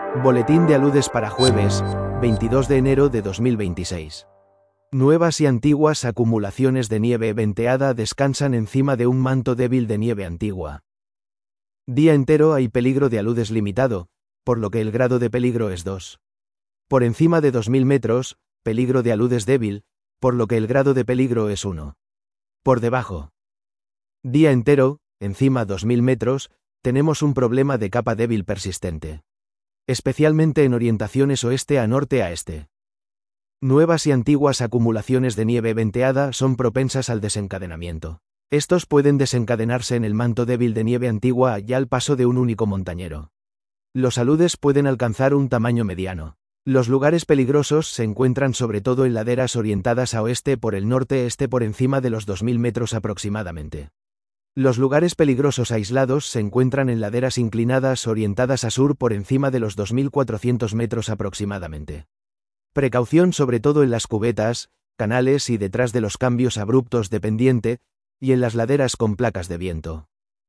Boletín de aludes para jueves, 22 de enero de 2026. Nuevas y antiguas acumulaciones de nieve venteada descansan encima de un manto débil de nieve antigua. Día entero hay peligro de aludes limitado, por lo que el grado de peligro es 2. Por encima de 2000 metros, peligro de aludes débil, por lo que el grado de peligro es 1. Por debajo. Día entero, encima 2000 metros, tenemos un problema de capa débil persistente. Especialmente en orientaciones oeste a norte a este. Nuevas y antiguas acumulaciones de nieve venteada son propensas al desencadenamiento. Estos pueden desencadenarse en el manto débil de nieve antigua y al paso de un único montañero. Los aludes pueden alcanzar un tamaño mediano. Los lugares peligrosos se encuentran sobre todo en laderas orientadas a oeste por el norte-este por encima de los 2000 metros aproximadamente. Los lugares peligrosos aislados se encuentran en laderas inclinadas orientadas a sur por encima de los 2400 metros aproximadamente. Precaución sobre todo en las cubetas, canales y detrás de los cambios abruptos de pendiente, y en las laderas con placas de viento.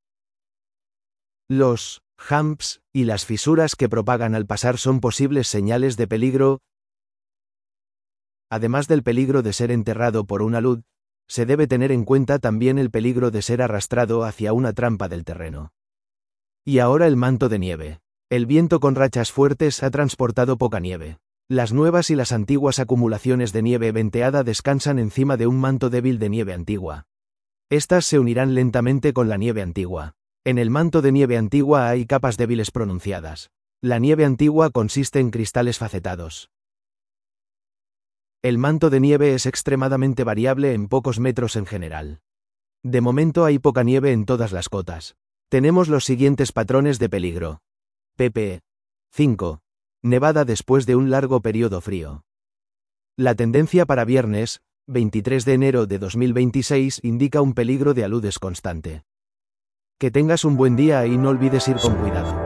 Los humps y las fisuras que propagan al pasar son posibles señales de peligro. Además del peligro de ser enterrado por un alud, se debe tener en cuenta también el peligro de ser arrastrado hacia una trampa del terreno. Y ahora el manto de nieve. El viento con rachas fuertes ha transportado poca nieve. Las nuevas y las antiguas acumulaciones de nieve venteada descansan encima de un manto débil de nieve antigua. Estas se unirán lentamente con la nieve antigua. En el manto de nieve antigua hay capas débiles pronunciadas. La nieve antigua consiste en cristales facetados. El manto de nieve es extremadamente variable en pocos metros en general. De momento hay poca nieve en todas las cotas. Tenemos los siguientes patrones de peligro. pp. 5. Nevada después de un largo periodo frío. La tendencia para viernes, 23 de enero de 2026 indica un peligro de aludes constante. Que tengas un buen día y no olvides ir con cuidado.